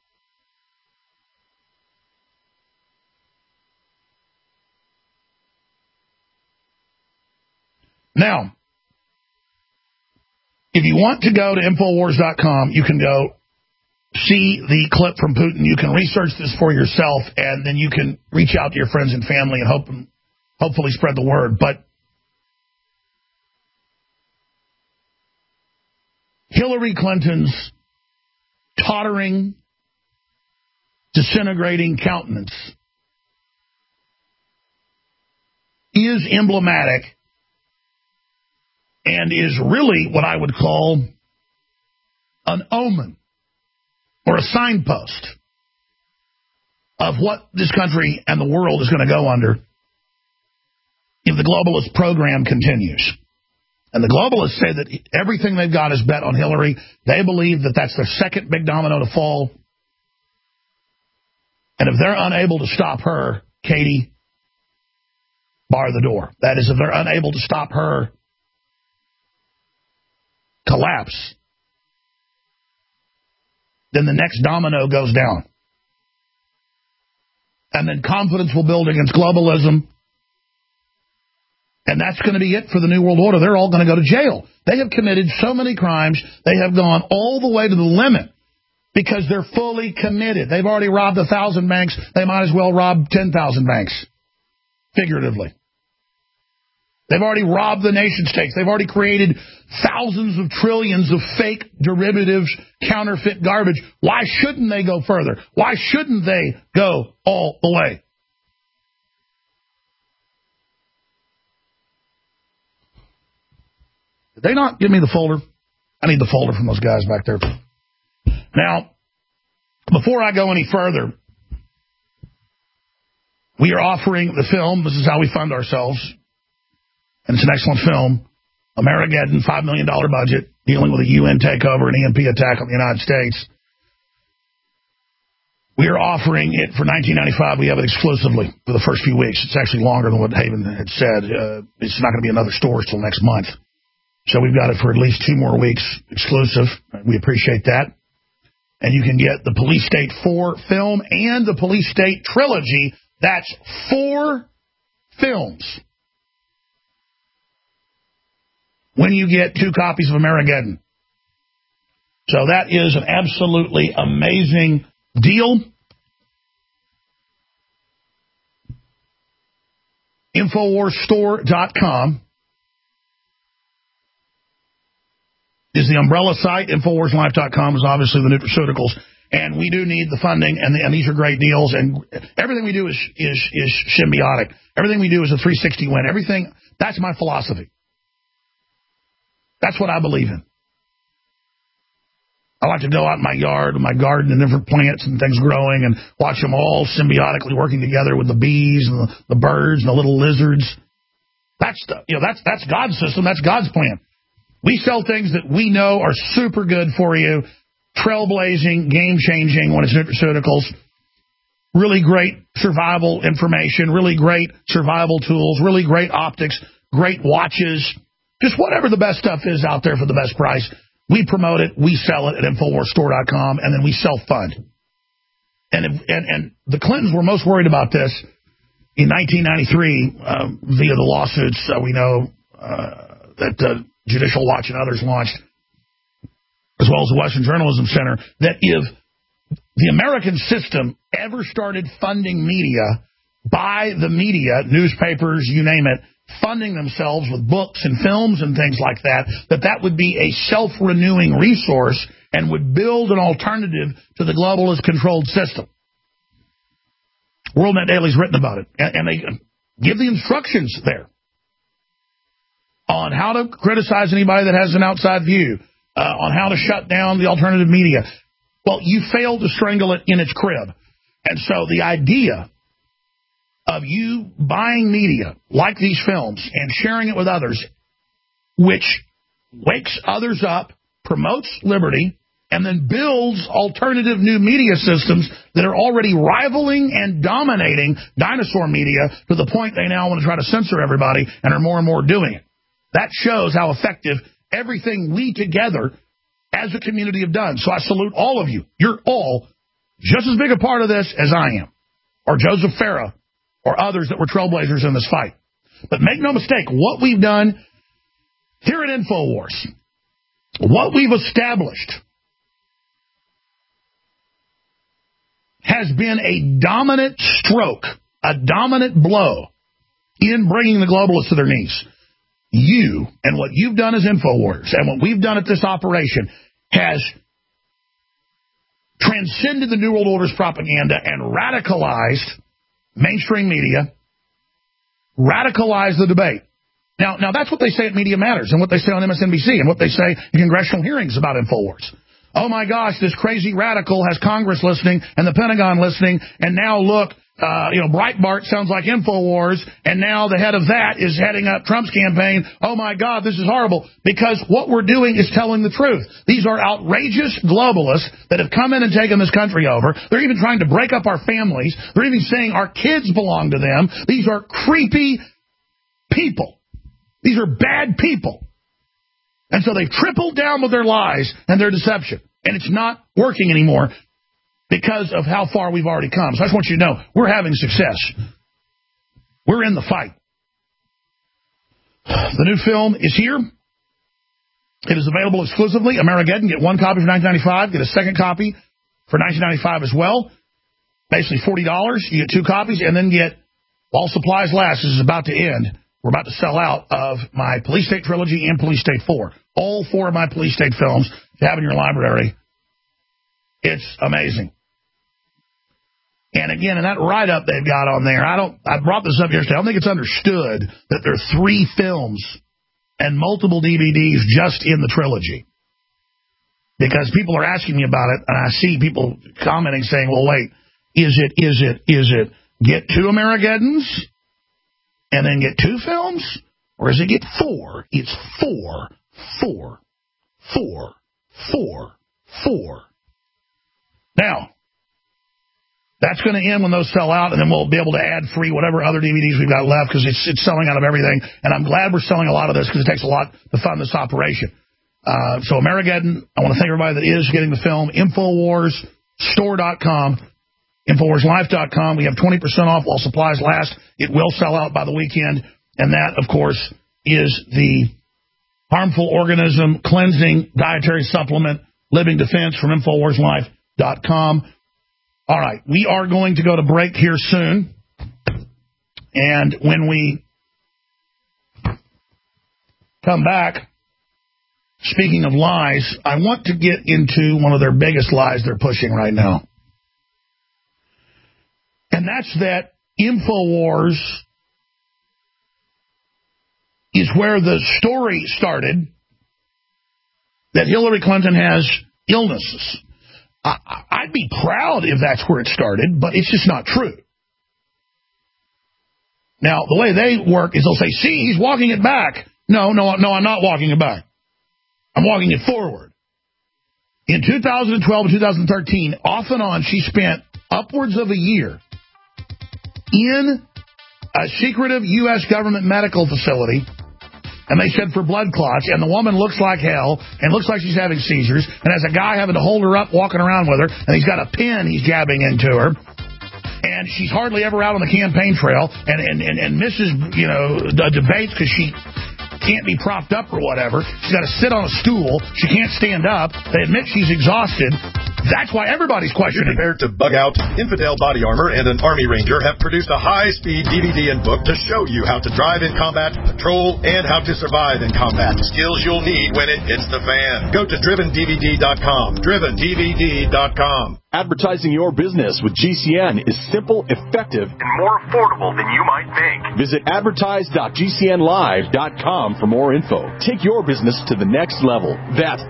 Now, if you want to go to Infowars.com, you can go see the clip from Putin. You can research this for yourself, and then you can reach out to your friends and family and hopefully spread the word. But Hillary Clinton's tottering, disintegrating countenance is emblematic and is really what I would call an omen or a signpost of what this country and the world is going to go under if the globalist program continues. And the globalists say that everything they've got is bet on Hillary. They believe that that's their second big domino to fall. And if they're unable to stop her, Katie, bar the door. That is, if they're unable to stop her collapse, then the next domino goes down. And then confidence will build against globalism. And that's going to be it for the New World Order. They're all going to go to jail. They have committed so many crimes. They have gone all the way to the limit because they're fully committed. They've already robbed 1,000 banks. They might as well rob 10,000 banks, figuratively. They've already robbed the nation states. They've already created thousands of trillions of fake derivatives, counterfeit garbage. Why shouldn't they go further? Why shouldn't they go all the way? Did they not give me the folder? I need the folder from those guys back there. Now, before I go any further, we are offering the film. This is how we fund ourselves. And it's an excellent film. Amerigeddon, $5 million budget, dealing with a UN takeover, an EMP attack on the United States. We are offering it for $19.95. We have it exclusively for the first few weeks. It's actually longer than what Haven had said. It's not going to be in other stores till next month. So we've got it for at least 2 more weeks exclusive. We appreciate that. And you can get the Police State 4 film and the Police State trilogy. That's 4 films. When you get 2 copies of Amerigeddon. So that is an absolutely amazing deal. InfoWarsStore.com is the umbrella site. InfoWarsLife.com is obviously the nutraceuticals. And we do need the funding, and these are great deals. And everything we do is symbiotic. Everything we do is a 360 win. Everything, that's my philosophy. That's what I believe in. I like to go out in my yard, in my garden, and different plants and things growing, and watch them all symbiotically working together with the bees and the birds and the little lizards. That's God's system. That's God's plan. We sell things that we know are super good for you, trailblazing, game-changing when it's nutraceuticals, really great survival information, really great survival tools, really great optics, great watches, just whatever the best stuff is out there for the best price. We promote it, we sell it at InfoWarsStore.com, and then we self-fund. And the Clintons were most worried about this in 1993 via the lawsuits we know that Judicial Watch and others launched, as well as the Western Journalism Center, that if the American system ever started funding media by the media, newspapers, you name it, funding themselves with books and films and things like that, that would be a self-renewing resource and would build an alternative to the globalist controlled system. WorldNet Daily's written about it, and they give the instructions there on how to criticize anybody that has an outside view, on how to shut down the alternative media. Well, you failed to strangle it in its crib. And so the idea of you buying media like these films and sharing it with others, which wakes others up, promotes liberty, and then builds alternative new media systems that are already rivaling and dominating dinosaur media to the point they now want to try to censor everybody and are more and more doing it. That shows how effective everything we together as a community have done. So I salute all of you. You're all just as big a part of this as I am, or Joseph Farah, or others that were trailblazers in this fight. But make no mistake, what we've done here at InfoWars, what we've established, has been a dominant stroke, a dominant blow in bringing the globalists to their knees. You and what you've done as InfoWars and what we've done at this operation has transcended the New World Order's propaganda and radicalized mainstream media, radicalized the debate. Now that's what they say at Media Matters and what they say on MSNBC and what they say in congressional hearings about InfoWars. Oh, my gosh, this crazy radical has Congress listening and the Pentagon listening, and now look, Breitbart sounds like InfoWars, and now the head of that is heading up Trump's campaign. Oh, my God, this is horrible, because what we're doing is telling the truth. These are outrageous globalists that have come in and taken this country over. They're even trying to break up our families. They're even saying our kids belong to them. These are creepy people. These are bad people. And so they've tripled down with their lies and their deception. And it's not working anymore because of how far we've already come. So I just want you to know, we're having success. We're in the fight. The new film is here. It is available exclusively. Amerigeddon, get 1 copy for $19.95. Get a second copy for $19.95 as well. Basically $40. You get 2 copies, and then get, while supplies last, this is about to end, we're about to sell out of my Police State trilogy and Police State 4. All 4 of my Police State films you have in your library. It's amazing. And again, in that write-up they've got on there, I brought this up yesterday. I don't think it's understood that there are 3 films and multiple DVDs just in the trilogy. Because people are asking me about it, and I see people commenting saying, well, wait, is it get 2 Amerigeddons and then get 2 films? Or is it get 4? It's 4, 4, 4, 4, 4. Now, That's going to end when those sell out, and then we'll be able to add free whatever other DVDs we've got left because it's selling out of everything. And I'm glad we're selling a lot of this because it takes a lot to fund this operation. So Amerigeddon, I want to thank everybody that is getting the film. InfoWarsStore.com, InfoWarsLife.com. We have 20% off while supplies last. It will sell out by the weekend. And that, of course, is the harmful organism cleansing dietary supplement Living Defense from InfoWarsLife.com. All right, we are going to go to break here soon. And when we come back, speaking of lies, I want to get into one of their biggest lies they're pushing right now. And that's that InfoWars is where the story started that Hillary Clinton has illnesses. I'd be proud if that's where it started, but it's just not true. Now, the way they work is they'll say, see, he's walking it back. No, I'm not walking it back. I'm walking it forward. In 2012 and 2013, off and on, she spent upwards of a year in a secretive U.S. government medical facility, and they said for blood clots, and the woman looks like hell, and looks like she's having seizures, and has a guy having to hold her up, walking around with her, and he's got a pin he's jabbing into her, and she's hardly ever out on the campaign trail, and misses, the debates because she can't be propped up or whatever. She's got to sit on a stool. She can't stand up. They admit she's exhausted. That's why everybody's questioning. Prepared to bug out, Infidel Body Armor and an Army Ranger have produced a high-speed DVD and book to show you how to drive in combat, patrol, and how to survive in combat. Skills you'll need when it hits the fan. Go to DrivenDVD.com. DrivenDVD.com. Advertising your business with GCN is simple, effective, and more affordable than you might think. Visit advertise.gcnlive.com for more info. Take your business to the next level. That's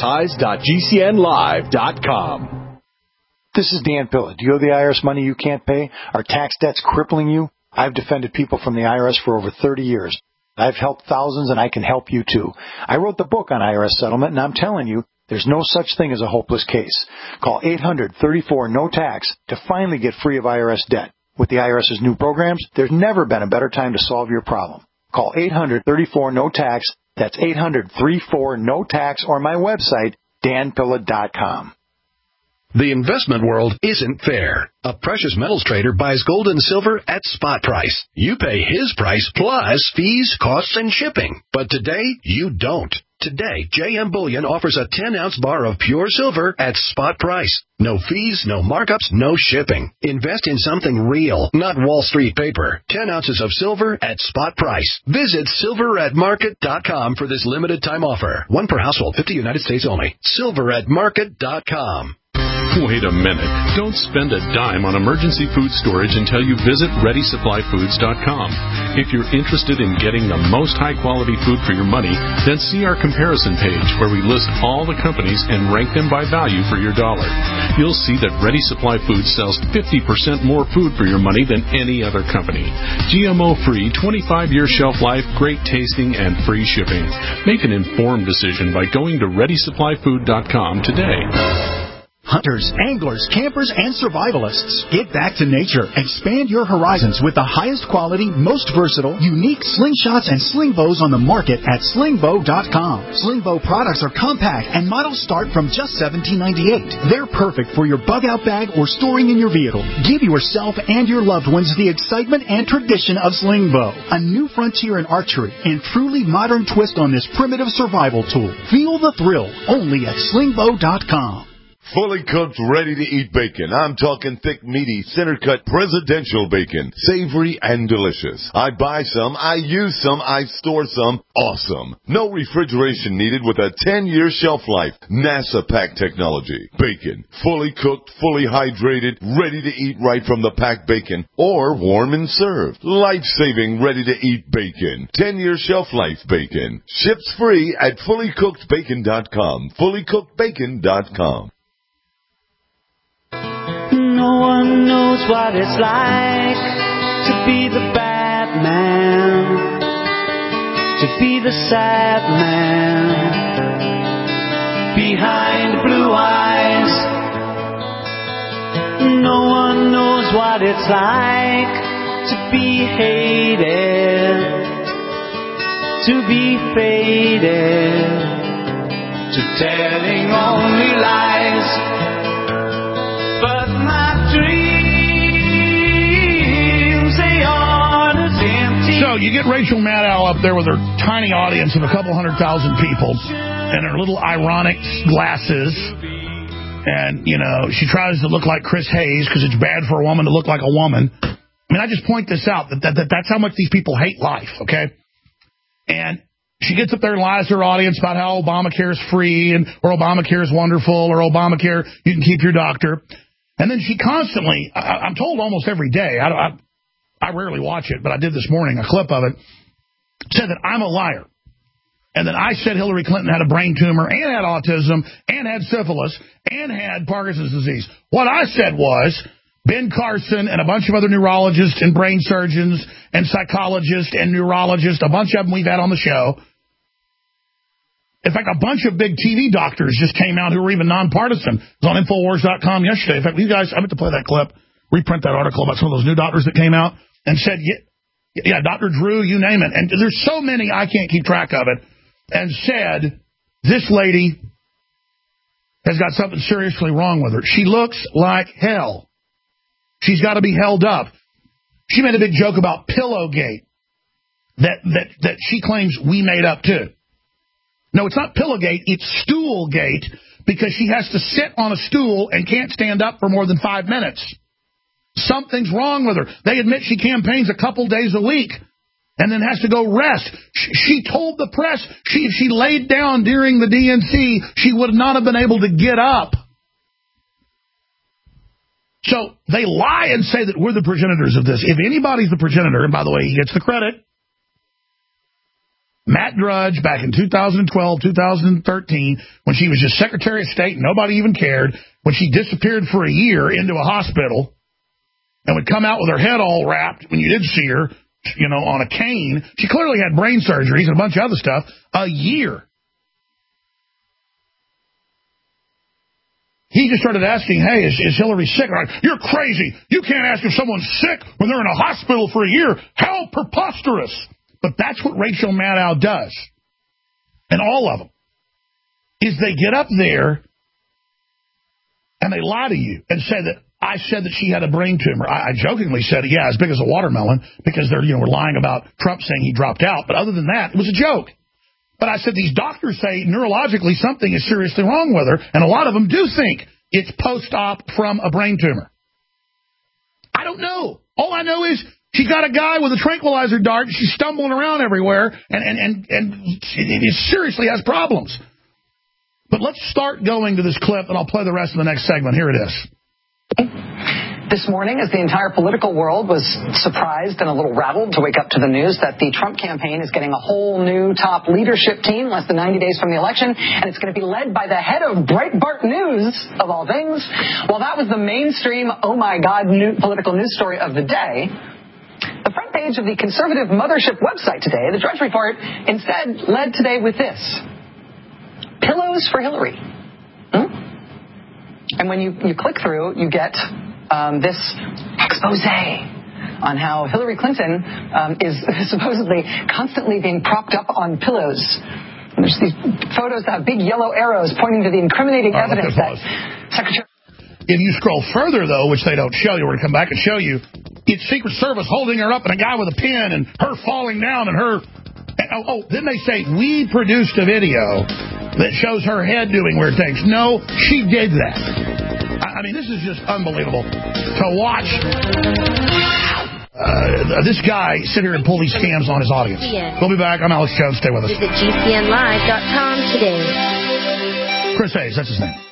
advertise.gcnlive.com. This is Dan Pilla. Do you owe the IRS money you can't pay? Are tax debts crippling you? I've defended people from the IRS for over 30 years. I've helped thousands, and I can help you too. I wrote the book on IRS settlement, and I'm telling you, there's no such thing as a hopeless case. Call 800-34-NO-TAX to finally get free of IRS debt. With the IRS's new programs, there's never been a better time to solve your problem. Call 800-34-NO-TAX. That's 800-34-NO-TAX, or my website, danpilla.com. The investment world isn't fair. A precious metals trader buys gold and silver at spot price. You pay his price plus fees, costs, and shipping. But today, you don't. Today, JM Bullion offers a 10-ounce bar of pure silver at spot price. No fees, no markups, no shipping. Invest in something real, not Wall Street paper. 10 ounces of silver at spot price. Visit silveratmarket.com for this limited time offer. One per household, 50 United States only. Silveratmarket.com. Wait a minute. Don't spend a dime on emergency food storage until you visit ReadySupplyFoods.com. If you're interested in getting the most high-quality food for your money, then see our comparison page where we list all the companies and rank them by value for your dollar. You'll see that Ready Supply Foods sells 50% more food for your money than any other company. GMO-free, 25-year shelf life, great tasting, and free shipping. Make an informed decision by going to ReadySupplyFood.com today. Hunters, anglers, campers, and survivalists. Get back to nature. Expand your horizons with the highest quality, most versatile, unique slingshots and sling bows on the market at slingbow.com. Sling bow products are compact and models start from just $17.98. They're perfect for your bug out bag or storing in your vehicle. Give yourself and your loved ones the excitement and tradition of sling bow. A new frontier in archery and truly modern twist on this primitive survival tool. Feel the thrill only at slingbow.com. Fully cooked, ready-to-eat bacon. I'm talking thick, meaty, center-cut, presidential bacon. Savory and delicious. I buy some, I use some, I store some. Awesome. No refrigeration needed with a 10-year shelf life. NASA pack technology. Bacon. Fully cooked, fully hydrated, ready to eat right from the packed bacon. Or warm and served. Life-saving, ready-to-eat bacon. 10-year shelf life bacon. Ships free at fullycookedbacon.com. Fullycookedbacon.com. No one knows what it's like to be the bad man, to be the sad man behind blue eyes. No one knows what it's like to be hated, to be faded, to telling only lies. But my dreams, they aren't as empty. So you get Rachel Maddow up there with her tiny audience of a couple 100,000 people and her little ironic glasses. And, you know, she tries to look like Chris Hayes because it's bad for a woman to look like a woman. I mean, I just point this out, that's how much these people hate life, okay? And she gets up there and lies to her audience about how Obamacare is free and or Obamacare is wonderful or Obamacare, you can keep your doctor. And then she constantly, I'm told almost every day, I rarely watch it, but I did this morning, a clip of it, said that I'm a liar. And that I said Hillary Clinton had a brain tumor and had autism and had syphilis and had Parkinson's disease. What I said was Ben Carson and a bunch of other neurologists and brain surgeons and psychologists and neurologists, a bunch of them we've had on the show. In fact, a bunch of big TV doctors just came out who were even nonpartisan. It was on Infowars.com yesterday. In fact, you guys, I meant to play that clip, reprint that article about some of those new doctors that came out and said, yeah, Dr. Drew, you name it. And there's so many, I can't keep track of it. And said, this lady has got something seriously wrong with her. She looks like hell. She's got to be held up. She made a big joke about Pillowgate that she claims we made up too. No, it's not Pillowgate, it's Stoolgate, because she has to sit on a stool and can't stand up for more than 5 minutes. Something's wrong with her. They admit she campaigns a couple days a week and then has to go rest. She told the press if she laid down during the DNC, she would not have been able to get up. So they lie and say that we're the progenitors of this. If anybody's the progenitor, and by the way, he gets the credit, Matt Drudge back in 2012, 2013, when she was just Secretary of State and nobody even cared, when she disappeared for a year into a hospital and would come out with her head all wrapped when you did see her, you know, on a cane. She clearly had brain surgeries and a bunch of other stuff. A year. He just started asking, hey, is Hillary sick? You're crazy. You can't ask if someone's sick when they're in a hospital for a year. How preposterous. But that's what Rachel Maddow does. And all of them. Is they get up there and they lie to you and say that I said that she had a brain tumor. I jokingly said, yeah, as big as a watermelon, because they're, we're lying about Trump saying he dropped out. But other than that, it was a joke. But I said these doctors say neurologically something is seriously wrong with her, and a lot of them do think it's post-op from a brain tumor. I don't know. All I know is she got a guy with a tranquilizer dart, and she's stumbling around everywhere, and it seriously has problems. But let's start going to this clip, and I'll play the rest of the next segment. Here it is. This morning, as the entire political world was surprised and a little rattled to wake up to the news that the Trump campaign is getting a whole new top leadership team less than 90 days from the election, and it's going to be led by the head of Breitbart News, of all things. Well, that was the mainstream, oh my God, political news story of the day. The front page of the conservative mothership website today, the Drudge Report, instead led today with this: Pillows for Hillary. And when you click through, you get this expose on how Hillary Clinton is supposedly constantly being propped up on pillows. And there's these photos that have big yellow arrows pointing to the incriminating evidence that Secretary... If you scroll further, though, which they don't show you, we're going to come back and show you, it's Secret Service holding her up and a guy with a pen and her falling down and her... then they say, we produced a video that shows her head doing weird things. No, she did that. I mean, this is just unbelievable to watch this guy sit here and pull these scams on his audience. We'll be back. I'm Alex Jones. Stay with us. Visit GCNlive.com today. Chris Hayes, that's his name.